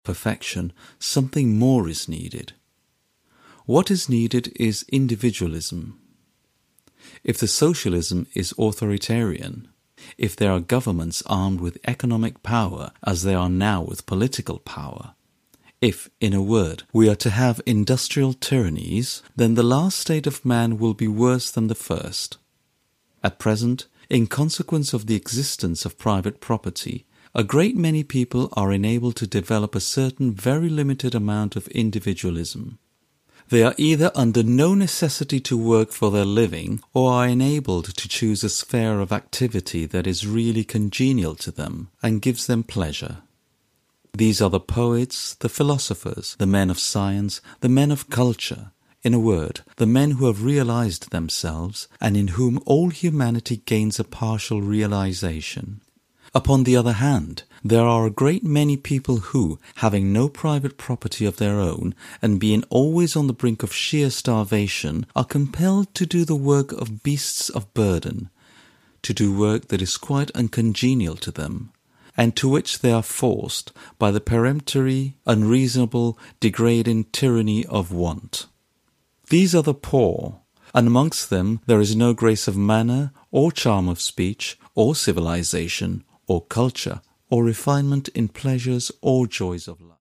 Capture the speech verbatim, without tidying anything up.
perfection, something more is needed. What is needed is individualism. If the socialism is authoritarian, if there are governments armed with economic power as they are now with political power, if, in a word, we are to have industrial tyrannies, then the last state of man will be worse than the first. At present, in consequence of the existence of private property, a great many people are enabled to develop a certain very limited amount of individualism. They are either under no necessity to work for their living, or are enabled to choose a sphere of activity that is really congenial to them and gives them pleasure. These are the poets, the philosophers, the men of science, the men of culture, in a word, the men who have realized themselves and in whom all humanity gains a partial realization. Upon the other hand, there are a great many people who, having no private property of their own, and being always on the brink of sheer starvation, are compelled to do the work of beasts of burden, to do work that is quite uncongenial to them, and to which they are forced by the peremptory, unreasonable, degrading tyranny of want. These are the poor, and amongst them there is no grace of manner, or charm of speech, or civilization, or culture, or refinement in pleasures or joys of life.